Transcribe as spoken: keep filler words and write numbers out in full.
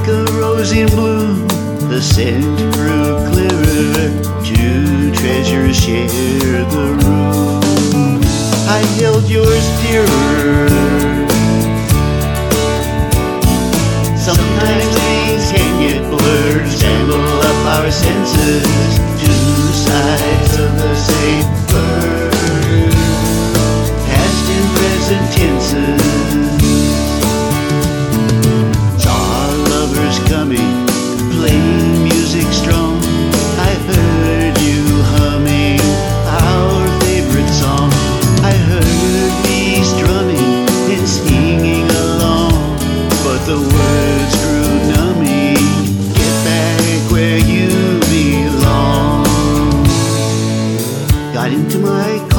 like a rose in bloom, the scent grew clearer. Two treasures shared the room. I held yours dearer. Sometimes things can get blurred, tangle up our senses, two sides of the same bird, past and present tenses. Saw our lovers coming, playing music strong. I heard you humming our favorite song. I heard me strumming and singing along, but the words grew numbing. Get back where you belong. Got into my